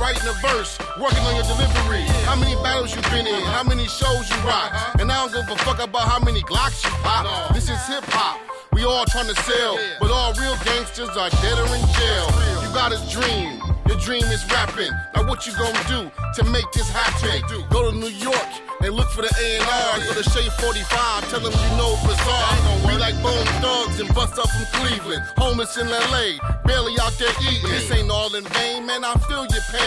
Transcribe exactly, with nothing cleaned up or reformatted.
writing a verse, working on your delivery. How many battles you been in? How many shows you rock? And I don't give a fuck about how many Glocks you pop. This is hip hop. We all trying to sell, but all real gangsters are dead or in jail. You got a dream. Your dream is rapping. Now what you gonna do to make this happen? Go to New York and look for the A and R. Go to Shea forty-five, tell them you know Bizarre. Be like Bone Thugs and bust up from Cleveland. Homeless in L A, barely out there eating. This ain't all in vain, man, I feel your pain.